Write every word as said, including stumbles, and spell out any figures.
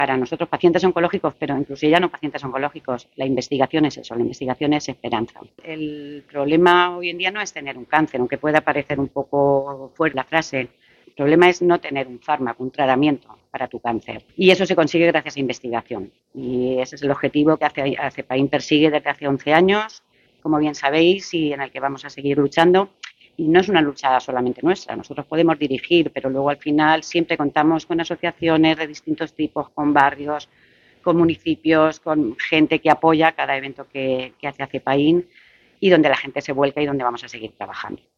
para nosotros pacientes oncológicos, pero incluso ya no pacientes oncológicos, la investigación es eso, la investigación es esperanza. El problema hoy en día no es tener un cáncer, aunque pueda parecer un poco fuerte la frase. El problema es no tener un fármaco, un tratamiento para tu cáncer. Y eso se consigue gracias a investigación. Y ese es el objetivo que Acepain persigue desde hace once años, como bien sabéis, y en el que vamos a seguir luchando. Y no es una lucha solamente nuestra, nosotros podemos dirigir, pero luego al final siempre contamos con asociaciones de distintos tipos, con barrios, con municipios, con gente que apoya cada evento que, que hace Acepain y donde la gente se vuelca y donde vamos a seguir trabajando.